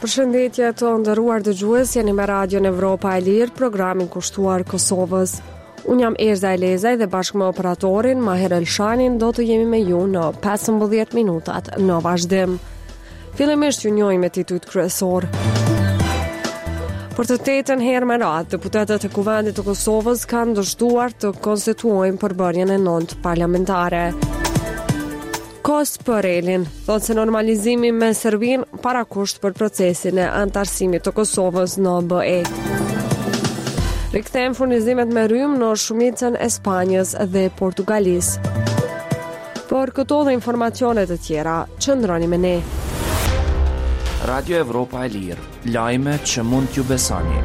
Përshëndetje të nderuar dëgjues, jeni me Radion Evropa e Lirë, programin kushtuar Kosovës. Unë jam Erza Elezaj dhe bashkë me operatorin Maher Elshanin do të jemi me ju në 15 minutat në vazhdim. Fillimisht ju njohim me titujt kryesor. Për të 8-ën herë me radhë, deputetët e Kuvendit të Kosovës kanë dështuar të konstituojnë përbërjen e 9 parlamentare. Kos për Elin, thotë se normalizimi me Serbin parakusht për procesin e antarësimit të Kosovës në BE. Rikthejmë furnizimet me rrymë në shumicën e Spanjës dhe Portugalisë. Për këto dhe informacionet të tjera, qëndroni me ne. Radio Evropa e Lirë, lajme që mund t'ju besoni.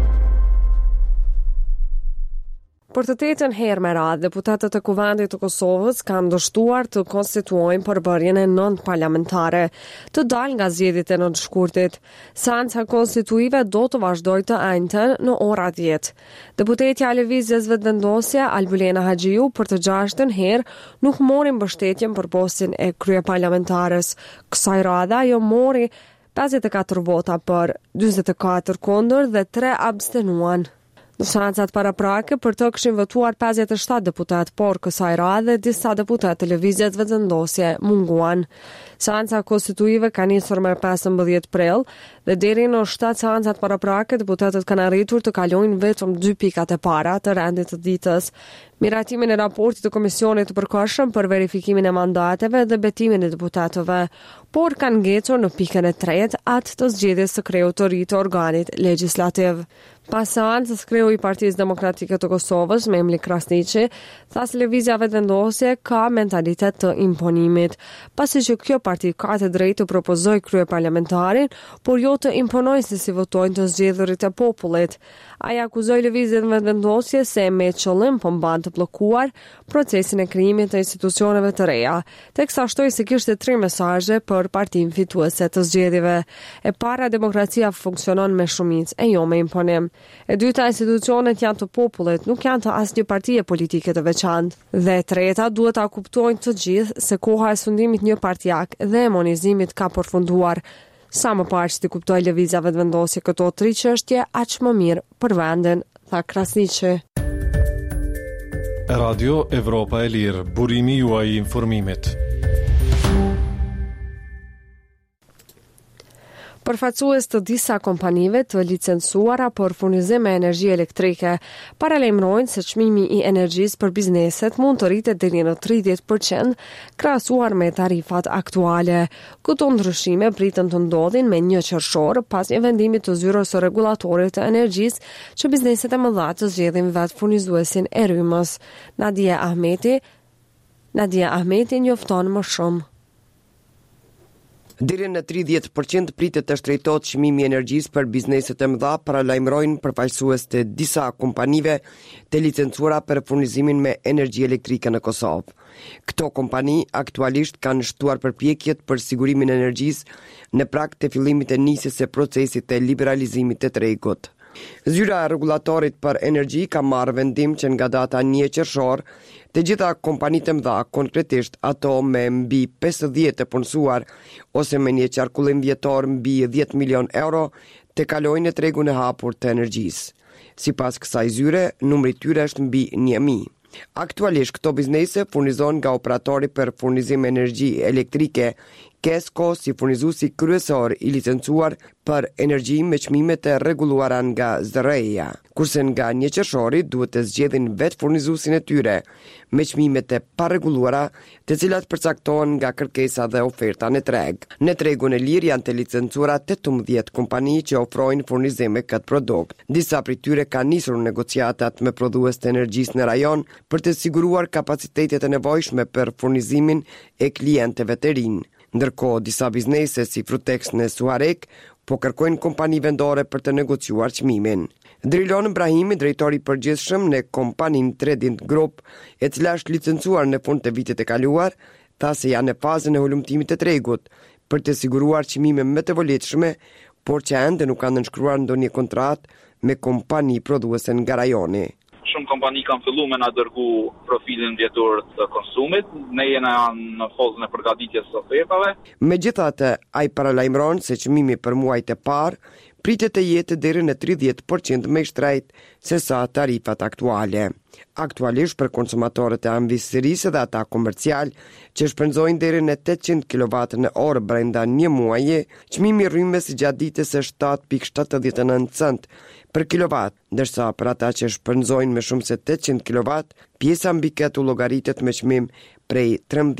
Për të 8-ën herë me radhë, deputetët e Kuvendit të Kosovës kanë dështuar të konstituojnë përbërjen e 9 parlamentare, të dalë nga zgjedhjet e 9 shkurtit. Seanca konstituive do të vazhdojë të njëjtën në ora 10. Deputetja e Lëvizjes Vetëvendosje Albulena Haxhiu për të 6-ën herë nuk mori mbështetjen për postin e kryeparlamentares. Kësaj radhe ajo mori 54 vota për, 44 kundër dhe 3 abstenuan. Në seancat paraprake për të kishin votuar 57 deputet, por kësaj radhe disa deputet të Lëvizjes Vetëvendosje munguan. Seanca konstituive ka nisur me 15 prill dhe deri në 7 seancat paraprake deputetët kanë arritur të kalojnë vetëm 2 pikat e para të rendit të ditës. Miratimin e raportit të Komisionit të Përkohshëm për verifikimin e mandateve dhe betimin e deputetëve, por kanë ngecur në pikën e 3 atë të zgjedhjes së kreu të ri të organit legjislativ. Pas seancës, kreu i Partisë Demokratike të Kosovës, Memli Krasniqi, tha se Lëvizja Vetëvendosje ka mentalitet të imponimit, pasi që kjo parti ka të drejtë të propozojë kryeparlamentarin, por jo të imponojë se si votojnë të zgjedhurit e popullit. Ai akuzoi Lëvizjen Vetëvendosje se me qëllim po mban të bllokuar procesin e krijimit të institucioneve të reja, teksa shtoi se kishte 3 mesazhe për partinë fituese të zgjedhjeve. E para, demokracia funksionon me shumicë e jo me imponim. E dyta, institucionet janë të popullit, nuk janë të asnjë partie politike të veçantë. Dhe e treta, duhet ta kuptojnë të gjithë se koha e sundimit njëpartiak dhe monizimit ka përfunduar. Sa më parë që ti kuptoj Lëvizja Vetëvendosje këto 3 çështje, aq më mirë për vendin, tha Krasniqi. Radio Evropa e Lirë, burimi juaj i informimit. Përfaqësues të disa kompanive të licencuara për furnizim me energji elektrike paralajmërojnë se çmimi i energjisë për bizneset mund të rritet deri në 30% krahasuar me tarifat aktuale. Këto ndryshime pritën të ndodhin me 1 qershor pas një vendimi të zyrës së rregullatorit të energjisë që bizneset e mëdha të zgjedhin vetë furnizuesin e rrymës. Nadia Ahmeti njofton më shumë. Deri në 30% pritet të shtrejtohet çmimi i energjisë për bizneset e mëdha, paralajmërojnë përfaqësues të disa kompanive të licencuara për furnizimin me energji elektrike në Kosovë. Këto kompani aktualisht kanë shtuar përpjekjet për sigurimin e energjisë në prag të fillimit të nisjes së procesit të liberalizimit të tregut. Zyra e rregullatorit për energji ka marrë vendim që nga data 1 qershor të gjitha kompanitë e mëdha, konkretisht ato me mbi 50 të punësuar ose me një qarkullim vjetor mbi 10 milion euro, të kalojnë në tregun e hapur të energjisë. Sipas kësaj zyre, numri i tyre është mbi 1000. Aktualisht këto biznese furnizon nga operatori për furnizim energji elektrike KESCO si furnizuesi kryesor i licencuar për energji me çmime të rregulluara nga ZREA, kurse nga 1 qershori duhet të zgjedhin vetë furnizuesin e tyre me çmime të parregulluara, të cilat përcaktohen nga kërkesa dhe oferta në treg. Në tregun e lirë janë të licencuara 18 kompani që ofrojnë furnizim me këtë produkt. Disa prej tyre kanë nisur negociatat me prodhues të energjisë në rajon për të siguruar kapacitetet e nevojshme për furnizimin e klientëve të rinj. Ndërkohë, disa biznese si Frutex në Suarek po kërkojnë kompani vendore për të negociuar çmimin. Drilon Ibrahimi, drejtori i përgjithshëm në kompaninë Tredint Group, e cila është licencuar në fund të vitit të kaluar, tha se janë në fazën e hulumtimit të tregut për të siguruar çmime më të volitshme, por që ende nuk kanë nënshkruar ndonjë kontratë me kompani prodhuese nga rajoni. shumë kompani kanë filluar me na dërgu profilin vjetor të konsumit. Ne jena në fazën e përgatitjes së ofertave. Megjithatë, ai paralajmëron se çmimi për muajt e parë pritet të jetë deri në 30% më i shtrenjtë se sa tarifat aktuale. Aktualisht për konsumatorët e anëvissërisë dhe ata komercial që shpenzojnë deri në 800 kWh brenda një muaji, çmimi rrymës gjatë ditës është 7.79 cent për kilovat, ndërsa për ata që shpenzojnë më shumë se 800 kW, pjesa mbi këtë u llogaritet me çmim prej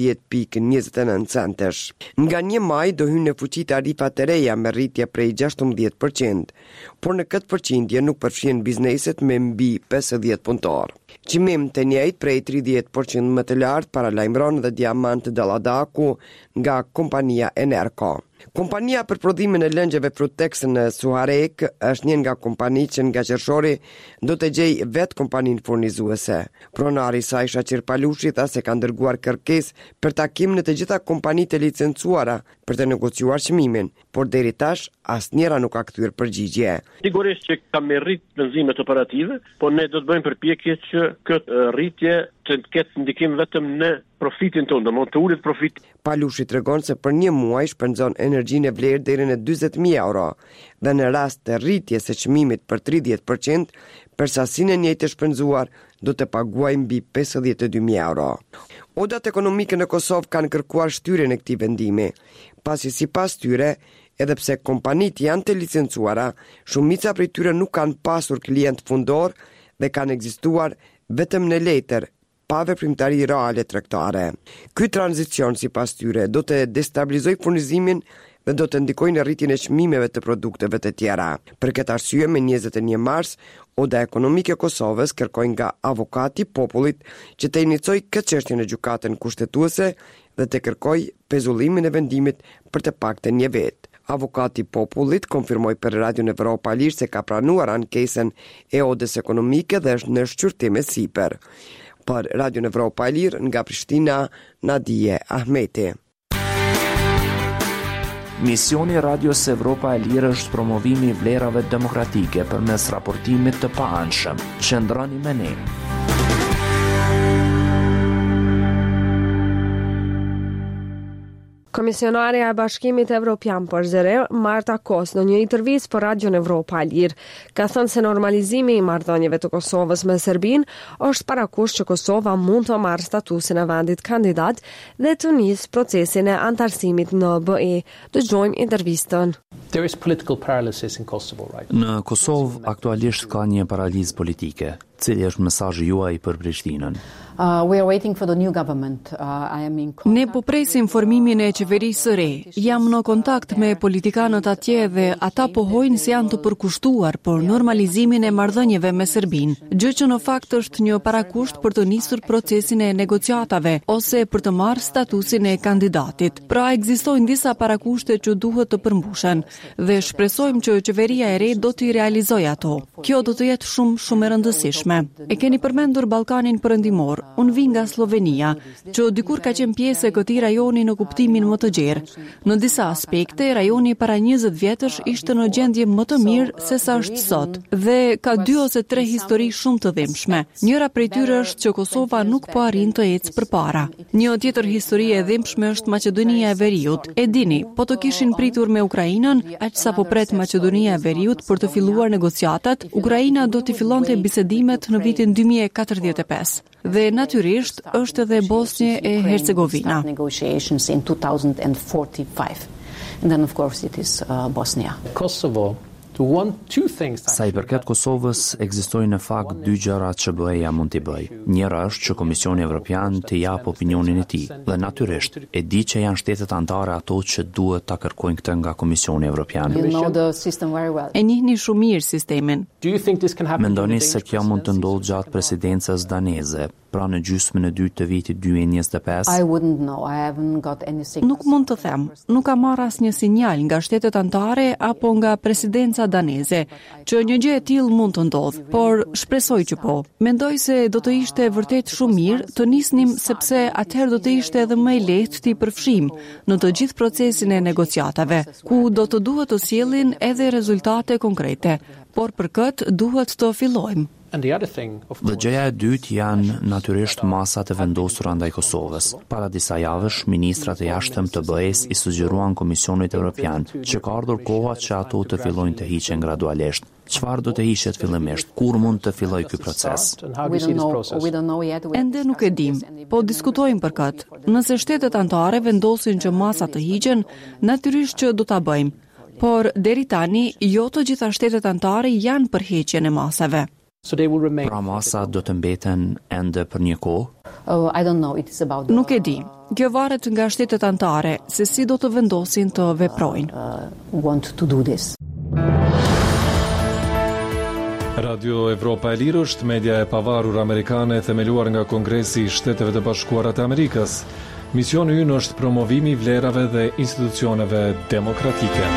13.29 centësh. Nga 1 maj do hynë në fuqi tarifat e reja me rritje prej 16%, por në këtë përqindje nuk përfshin bizneset me mbi 50 punëtor. Çmim të njëjtë prej 30% më të lartë paralajmëron dhe Diamant Dalladaku nga kompania Enerco. Kompania për prodhimin e lëngjeve Frutex në Suharek është një nga kompanitë që nga qershori do të gjej vetë kompaninë furnizuese. Pronari i saj Shaqir Palushi tha se ka dërguar kërkesë për takim në të gjitha kompanitë e licencuara për të negociuar çmimin, por deri tash asnjëra nuk ka kthyer përgjigje. Sigurisht që ka merrit vendimet operative, por ne do të bëjmë përpjekje që këtë rritje të ketë ndikim vetëm në profitin tonë, do të ulet profit. Palushi tregon se për një muaj shpenzon energjinë e vlerë deri në 40.000 euro dhe në rast të rritjes së çmimit për 30%, për sasinë e njëjtë të shpenzuar do të paguajë mbi 52.000 euro. Odat ekonomike në Kosovë kanë kërkuar shtyrjen e këtij vendimi, pasi sipas tyre, edhe pse kompanitë janë të licencuara, shumica prej tyre nuk kanë pasur klient fundor dhe kanë ekzistuar vetëm në letër, pa veprimtari reale tregtare. Ky tranzicion sipas tyre do të destabilizojë furnizimin dhe do të ndikojë në rritjen e çmimeve të produkteve të tjera. Për këtë arsye, me 21 mars, Oda Ekonomike e Kosovës kërkoi nga avokati i popullit që të inicojë këtë çështje në gjykatën kushtetuese dhe të kërkojë pezullimin e vendimit për të paktën një vit. Avokati i popullit konfirmoi për Radion Evropa Lirë se ka pranuar ankesën e Odës Ekonomike dhe është në shqyrtim e sipër. Për Radion Evropa Lirë nga Prishtina, Nadije Ahmeti. Misioni Radios Evropa e Lirë është promovimi i vlerave demokratike përmes raportimit të paanshëm. Qëndroni me ne. Komisionarja e Bashkimit Evropian për Zere, Marta Kos, në një intervistë për Radion Evropa e Lirë, ka thënë se normalizimi i marrëdhënieve të Kosovës me Serbinë është parakush që Kosova mund të marrë statusin e vendit kandidat dhe të nisë procesin e antarësimit në BE. Dëgjojmë intervistën. Në Kosovë aktualisht ka një paralizë politike. Cili është mesazhi juaj për Prishtinën? Ne po presim formimin e qeverisë së re. Jam në kontakt me politikanët atje dhe ata pohojnë se janë të përkushtuar për normalizimin e marrëdhënieve me Serbinë, gjë që në fakt është një parakusht për të nisur procesin e negociatave ose për të marrë statusin e kandidatit. Pra ekzistojnë disa parakushte që duhet të përmbushen dhe shpresojmë që qeveria e re do t'i realizojë ato. Kjo do të jetë shumë e rëndësishme. E keni përmendur Ballkanin Perëndimor. Unë vi nga Slovenia, që dikur ka qenë pjesë e këtij rajoni në kuptimin më të gjerë. Në disa aspekte, rajoni para 20 vjetësh ishte në gjendje më të mirë se sa është sot, dhe ka 2 ose 3 histori shumë të dhimbshme. Njëra prej tyre është që Kosova nuk po arrin të ecë përpara. Një tjetër histori e dhimbshme është Maqedonia e Veriut. E dini, po të kishin pritur me Ukrainën, aq sa po pret Maqedonia e Veriut për të filluar negociatat, Ukraina do të fillonte bisedimet në vitin 2045. Dhe natyrisht është edhe Bosnje e Hercegovina. Sa i përket Kosovës, ekzistojnë në fakt 2 gjëra që BE-ja mund t'i bëjë. Njëra është që Komisioni Evropian të jap opinionin e tij, dhe natyrisht e di që janë shtetet anëtare ato që duhet ta kërkojnë këtë nga Komisioni Evropian. E njihni shumë mirë sistemin. Mendoni se kjo mund të ndodhë gjatë presidencës daneze, pra në gjysmën e dytë të vitit 2025? Nuk mund të them. Nuk ka marrë asnjë sinjal nga shtetet anëtare apo nga presidenca daneze që një gjë e tillë mund të ndodhë, por shpresoj që po. Mendoj se do të ishte vërtet shumë mirë të nisnim, sepse atëherë do të ishte edhe më e lehtë t'i përfshim në të gjithë procesin e negociatave, ku do të duhet të sjellin edhe rezultate konkrete. Por për këtë duhet të fillojmë. Dhe gjëja e dytë janë natyrisht masat e vendosura ndaj Kosovës. Para disa javësh, ministrat e jashtëm të BE-s i sugjeruan Komisionit Evropian që ka ardhur koha që ato të fillojnë të hiqen gradualisht. Çfarë do të hiqet fillimisht? Kur mund të fillojë ky proces? Ende nuk e dim, po diskutojmë për këtë. Nëse shtetet anëtare vendosin që masat të hiqen, natyrisht që do ta bëjmë. Por deri tani, jo të gjitha shtetet anëtare janë për heqjen e masave. Pra masat do të mbeten ende për një kohë? Nuk e di. Kjo varet nga shtetet anëtare, se si do të vendosin të veprojnë. Radio Evropa e Lirë është media e pavarur amerikane themeluar nga Kongresi i Shteteve të Bashkuara të Amerikës. Misioni ynë është promovimi i vlerave dhe institucioneve demokratike.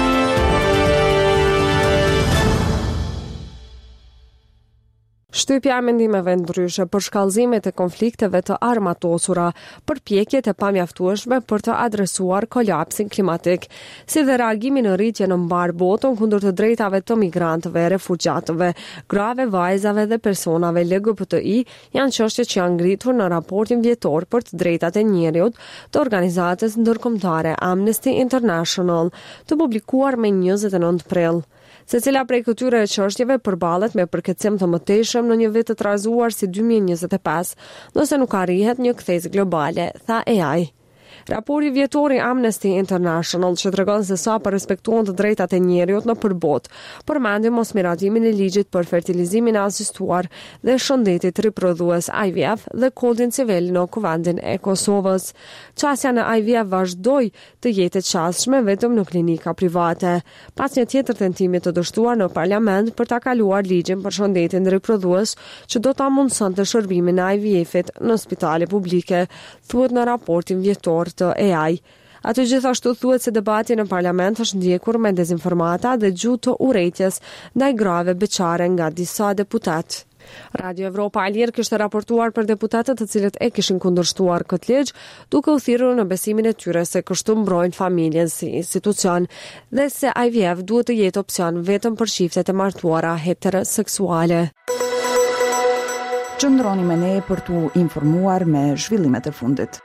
Shtypja e mendimeve ndryshe për shkallëzimet e konflikteve të armatosura, përpjekjet e pamjaftueshme për të adresuar kolapsin klimatik, si dhe reagimi në rritje në mbar botën kundër të drejtave të migrantëve, refugjatëve, grave, vajzave dhe personave LGBTI janë çështje që janë ngritur në raportin vjetor për të drejtat e njerëzit të organizatës ndërkombëtare Amnesty International, të publikuar me 29 prill. Secila prej këtyre çështjeve përballet me përkatësim të mëtejshëm në një vit të trazuar si 2025, nëse nuk arrihet një kthesë globale, tha AI. Raporti vjetor i Amnesty International që tregon se sa respektohen të drejtat e njerëzit në përbot, përmendi mosmiratimin e ligjit për fertilizimin e asistuar dhe shëndetit riprodhues IVF dhe kodin civil në Kuvendin e Kosovës. Qasja në IVF vazhdoi të jetë e qasshme vetëm në klinika private, pas një tjetër tentimi të dështuar në parlament për ta kaluar ligjin për shëndetin riprodhues që do ta mundsonte shërbimin e IVF-it në spitale publike, thuhet në raportin vjetor të AI. Ato gjithashtu thuhet se debati në parlament është ndjekur me dezinformata dhe gjuhë të urrëties ndaj grave beqare nga disa deputat. Radio Evropa e Lirë kishte raportuar për deputatët të cilët e kishin kundërshtuar këtë ligj, duke u thirrur në besimin e tyre se kështu mbrojnë familjen si institucion dhe se IVF duhet të jetë opsion vetëm për çiftet e martuara heteroseksuale. Qëndroni me ne për t'u informuar me zhvillimet e fundit.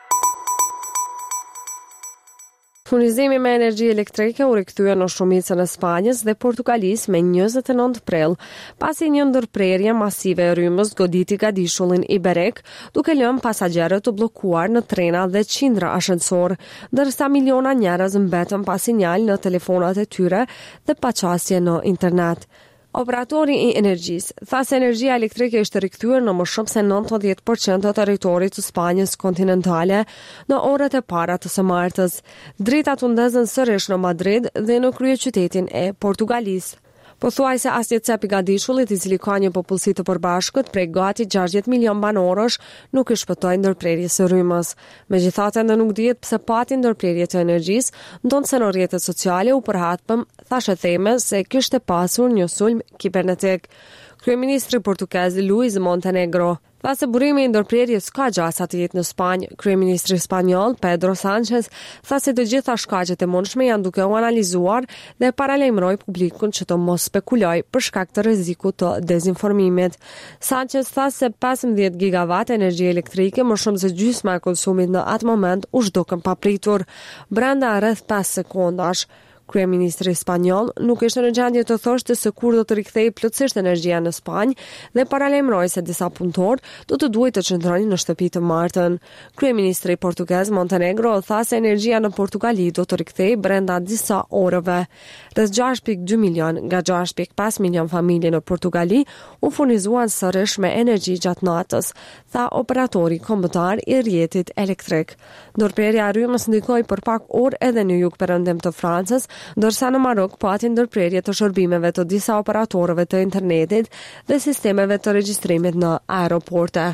Furnizimi me energji elektrike u rikthye në shumicën e Spanjës dhe Portugalisë me 29 prill, pasi një ndërprerje masive e rrymës goditi gadishullin Iberek, duke lënë pasagerët të bllokuar në trena dhe qindra ashensor, ndërsa miliona njerëz mbetën pa sinjal në telefonat e tyre dhe pa qasje në internet. Operatori i energjisë tha se energjia elektrike ishte rikthyer në më shumë se 90% të territorit të Spanjës kontinentale në orët e para të së martës. Dritat u ndezën sërish në Madrid dhe në kryeqytetin e Portugalisë. Pothuajse asnjë cep i gadishullit i cili ka një popullsi të përbashkët prej gati 60 milion banorësh nuk i shpëtoi ndërprerjes së rrymës. Megjithatë ende nuk dihet pse pati ndërprerje të energjisë, ndonse në rrjetet sociale u përhatëm thashë theme se kishte pasur një sulm kibernetik. Kryeministri portugez Luis Montenegro tha se burimi i ndërprerjes ka gjasa të jetë në Spanjë. Kryeministri spanjoll Pedro Sánchez tha se të gjitha shkaqet e mundshme janë duke u analizuar dhe paralajmëroi publikun që të mos spekulojë për shkak të rrezikut të dezinformimit. Sánchez tha se 15 gigawatt energji elektrike, më shumë se gjysma e konsumit në atë moment, u zhdukën papritur brenda rreth 5 sekondash. Kryeministri spanjoll nuk ishte në gjendje të thoshte se kur do të rikthejë plotësisht energjia në Spanjë dhe paralajmëroi se disa punëtorë do të duhet të qëndronin në shtëpi të martën. Kryeministri portugez Montenegro tha se energjia në Portugali do të rikthejë brenda disa orëve. Rreth 6.2 milion nga 6.5 milion familje në Portugali u furnizuan sërish me energji gjatë natës, tha operatori kombëtar i rrjetit elektrik. Ndërprerja e rrymës ndikoi për pak orë edhe në jugperëndim të Francës, ndërsa në Marok pati ndërprerje të shërbimeve të disa operatorëve të internetit dhe sistemeve të regjistrimit në aeroporte.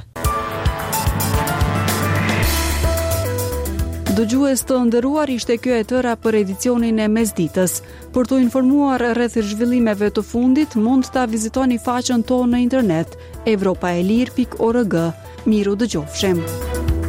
Dëgjues të nderuar, ishte kjo e tëra për edicionin e mesditës. Për të informuar rreth zhvillimeve të fundit, mund ta vizitoni faqen tonë në internet evropaelir.org. Miru dëgjofshim.